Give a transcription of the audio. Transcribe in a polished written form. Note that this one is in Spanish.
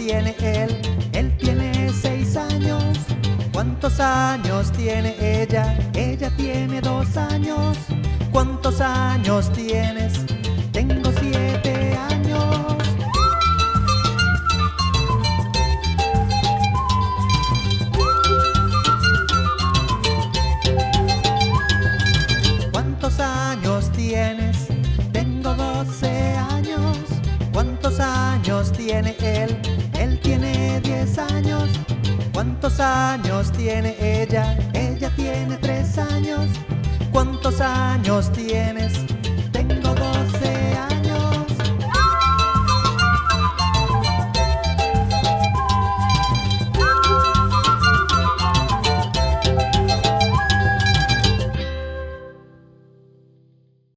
tiene él? Él tiene 6 años. ¿Cuántos años tiene ella? Ella tiene 2 años. ¿Cuántos años tienes? Tengo 7 años. ¿Cuántos años tienes? Tengo 12 años. ¿Cuántos años tiene él? Él tiene 10 años. ¿Cuántos años tiene ella? Ella tiene 3 años. ¿Cuántos años tienes?